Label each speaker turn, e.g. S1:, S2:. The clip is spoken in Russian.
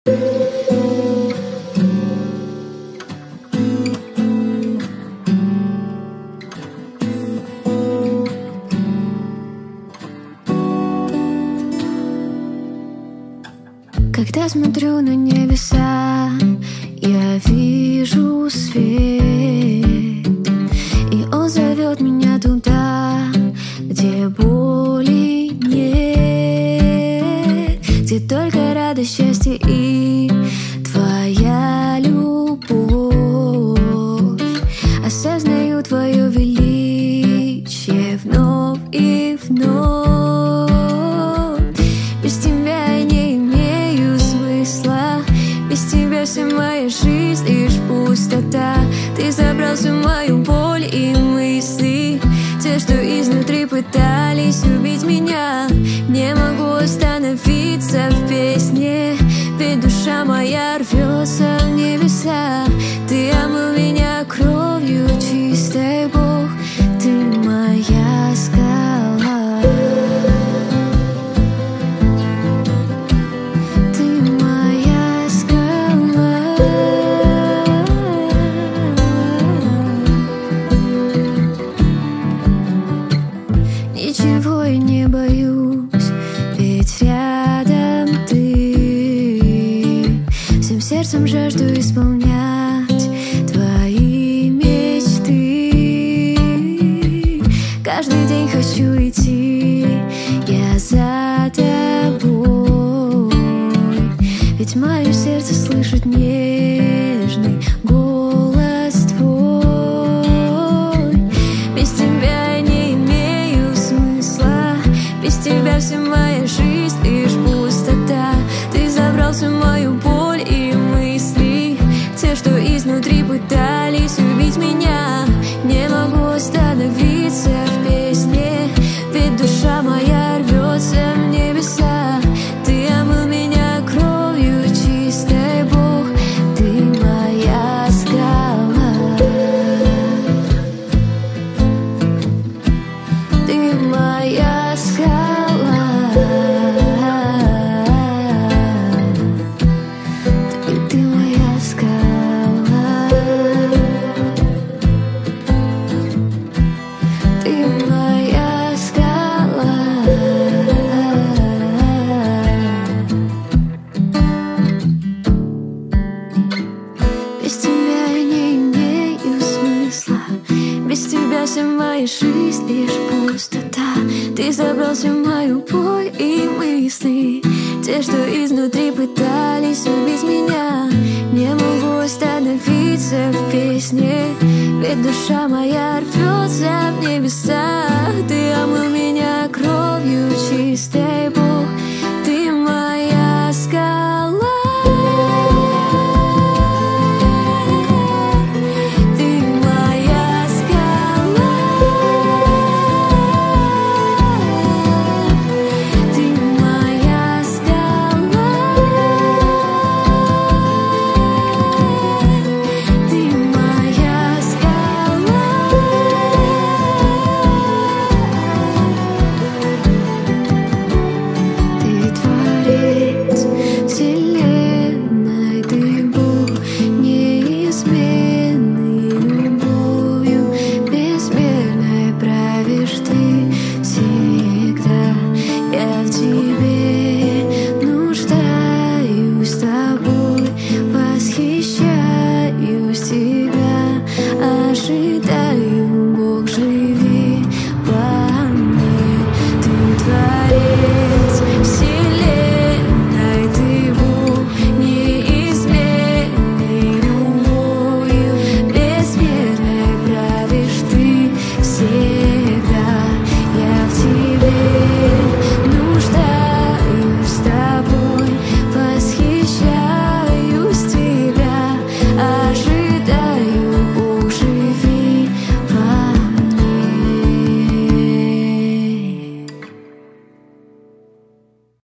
S1: Когда смотрю на небеса, я вижу свет, и он зовет меня туда, где боли нет, где только радость, счастье и твоя любовь. Осознаю твое величие вновь и вновь. Без тебя я не имею смысла, без тебя вся моя жизнь лишь пустота. Ты забрал всю мою боль и мысли, те, что изнутри пытались убить меня. Не могу остановиться в песне, ведь душа моя рвется в небеса. Ты омыл меня кровью чистой, Бог, ты моя скала. Ты моя скала. Ничего я не боюсь, ведь рядом ты. Всем сердцем жажду исполнять твои мечты. Каждый день хочу идти я за тобой, ведь мое сердце слышит нежный голос твой. Без тебя я не имею смысла, без тебя вся моя жизнь лишь пустота. Ты забрал всю мою боль и мысли, те, что изнутри пытались убить меня. Не могу остановиться в песне, ведь душа моя рвется в небеса. Ты омыл меня кровью чистой, Бог, ты моя скала. Ты моя скала. Ты моя скала. Ты моя скала. Без тебя я не имею смысла, без тебя вся моя жизнь лишь пустота. Ты забрал всю мою боль и мысли, те, что изнутри пытались убить меня. Не могу остановиться в песне, ведь душа моя рвется в небеса. Ты омыл меня кровью чистой,